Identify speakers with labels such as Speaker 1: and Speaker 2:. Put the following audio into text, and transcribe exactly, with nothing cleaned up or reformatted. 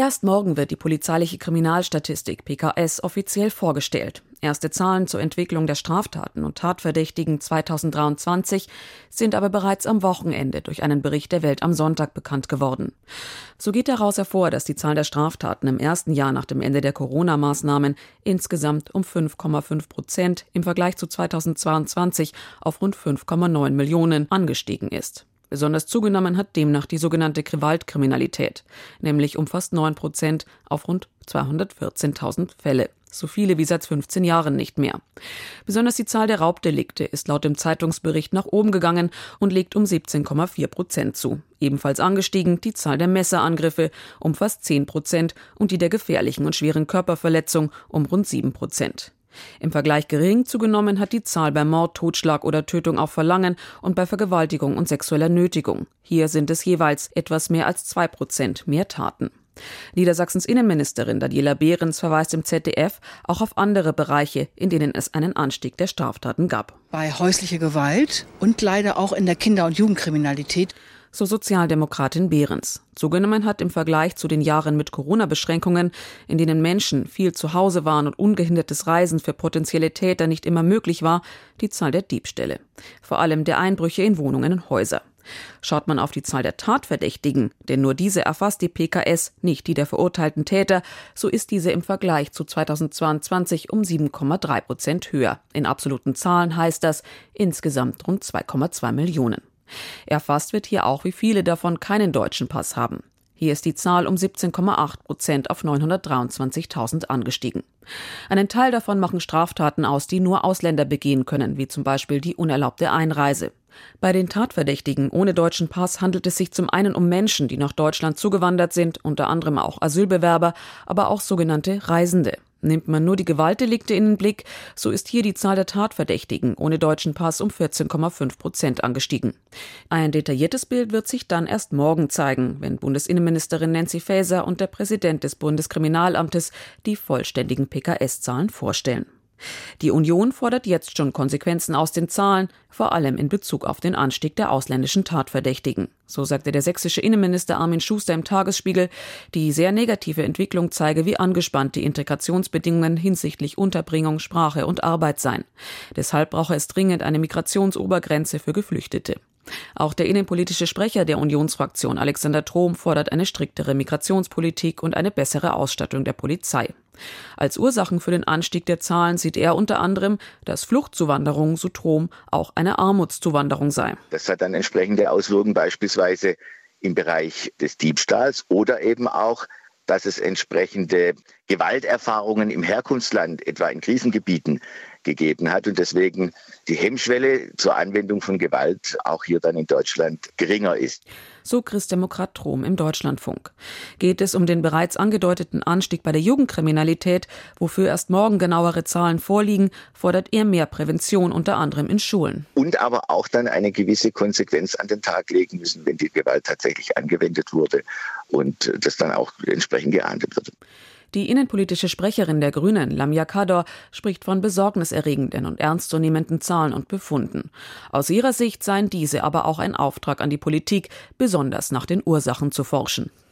Speaker 1: Erst morgen wird die polizeiliche Kriminalstatistik P K S offiziell vorgestellt. Erste Zahlen zur Entwicklung der Straftaten und Tatverdächtigen zweitausenddreiundzwanzig sind aber bereits am Wochenende durch einen Bericht der Welt am Sonntag bekannt geworden. So geht daraus hervor, dass die Zahl der Straftaten im ersten Jahr nach dem Ende der Corona-Maßnahmen insgesamt um fünf Komma fünf Prozent im Vergleich zu zweitausendzweiundzwanzig auf rund fünf Komma neun Millionen angestiegen ist. Besonders zugenommen hat demnach die sogenannte Gewaltkriminalität, nämlich um fast neun Prozent auf rund zweihundertvierzehntausend Fälle. So viele wie seit fünfzehn Jahren nicht mehr. Besonders die Zahl der Raubdelikte ist laut dem Zeitungsbericht nach oben gegangen und legt um siebzehn Komma vier Prozent zu. Ebenfalls angestiegen die Zahl der Messerangriffe um fast zehn Prozent und die der gefährlichen und schweren Körperverletzung um rund sieben Prozent. Im Vergleich gering zugenommen hat die Zahl bei Mord, Totschlag oder Tötung auf Verlangen und bei Vergewaltigung und sexueller Nötigung. Hier sind es jeweils etwas mehr als zwei Prozent mehr Taten. Niedersachsens Innenministerin Daniela Behrens verweist im Z D F auch auf andere Bereiche, in denen es einen Anstieg der Straftaten gab.
Speaker 2: Bei häuslicher Gewalt und leider auch in der Kinder- und Jugendkriminalität.
Speaker 1: So Sozialdemokratin Behrens. Zugenommen hat im Vergleich zu den Jahren mit Corona-Beschränkungen, in denen Menschen viel zu Hause waren und ungehindertes Reisen für potenzielle Täter nicht immer möglich war, die Zahl der Diebstähle. Vor allem der Einbrüche in Wohnungen und Häuser. Schaut man auf die Zahl der Tatverdächtigen, denn nur diese erfasst die P K S, nicht die der verurteilten Täter, so ist diese im Vergleich zu zweitausendzweiundzwanzig um sieben Komma drei Prozent höher. In absoluten Zahlen heißt das insgesamt rund zwei Komma zwei Millionen. Erfasst wird hier auch, wie viele davon keinen deutschen Pass haben. Hier ist die Zahl um siebzehn Komma acht Prozent auf neunhundertdreiundzwanzigtausend angestiegen. Einen Teil davon machen Straftaten aus, die nur Ausländer begehen können, wie zum Beispiel die unerlaubte Einreise. Bei den Tatverdächtigen ohne deutschen Pass handelt es sich zum einen um Menschen, die nach Deutschland zugewandert sind, unter anderem auch Asylbewerber, aber auch sogenannte Reisende. Nimmt man nur die Gewaltdelikte in den Blick, so ist hier die Zahl der Tatverdächtigen ohne deutschen Pass um vierzehn Komma fünf Prozent angestiegen. Ein detailliertes Bild wird sich dann erst morgen zeigen, wenn Bundesinnenministerin Nancy Faeser und der Präsident des Bundeskriminalamtes die vollständigen P K S-Zahlen vorstellen. Die Union fordert jetzt schon Konsequenzen aus den Zahlen, vor allem in Bezug auf den Anstieg der ausländischen Tatverdächtigen. So sagte der sächsische Innenminister Armin Schuster im Tagesspiegel, die sehr negative Entwicklung zeige, wie angespannt die Integrationsbedingungen hinsichtlich Unterbringung, Sprache und Arbeit seien. Deshalb brauche es dringend eine Migrationsobergrenze für Geflüchtete. Auch der innenpolitische Sprecher der Unionsfraktion Alexander Trom fordert eine striktere Migrationspolitik und eine bessere Ausstattung der Polizei. Als Ursachen für den Anstieg der Zahlen sieht er unter anderem, dass Fluchtzuwanderung, so Trom, auch eine Armutszuwanderung sei.
Speaker 3: Das hat dann entsprechende Auswirkungen beispielsweise im Bereich des Diebstahls oder eben auch, dass es entsprechende Gewalterfahrungen im Herkunftsland, etwa in Krisengebieten, gegeben hat und deswegen die Hemmschwelle zur Anwendung von Gewalt auch hier dann in Deutschland geringer ist.
Speaker 1: So Christdemokrat Trom im Deutschlandfunk. Geht es um den bereits angedeuteten Anstieg bei der Jugendkriminalität, wofür erst morgen genauere Zahlen vorliegen, fordert er mehr Prävention, unter anderem in Schulen.
Speaker 3: Und aber auch dann eine gewisse Konsequenz an den Tag legen müssen, wenn die Gewalt tatsächlich angewendet wurde und das dann auch entsprechend geahndet wird.
Speaker 1: Die innenpolitische Sprecherin der Grünen, Lamia Kador, spricht von besorgniserregenden und ernstzunehmenden Zahlen und Befunden. Aus ihrer Sicht seien diese aber auch ein Auftrag an die Politik, besonders nach den Ursachen zu forschen.